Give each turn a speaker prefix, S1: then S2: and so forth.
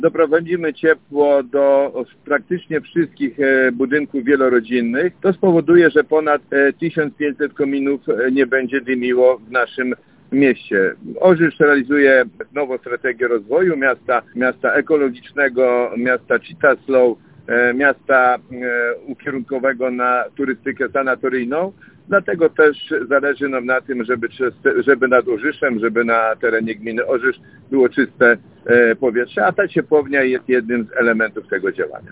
S1: doprowadzimy ciepło do praktycznie wszystkich budynków wielorodzinnych, to spowoduje, że ponad 1500 kominów nie będzie dymiło w naszym mieście. Orzysz realizuje nową strategię rozwoju miasta ekologicznego, miasta Citaslow, miasta ukierunkowego na turystykę sanatoryjną. Dlatego też zależy nam na tym, żeby nad Orzyszem, żeby na terenie gminy Orzysz było czyste powietrze, a ta ciepłownia jest jednym z elementów tego działania.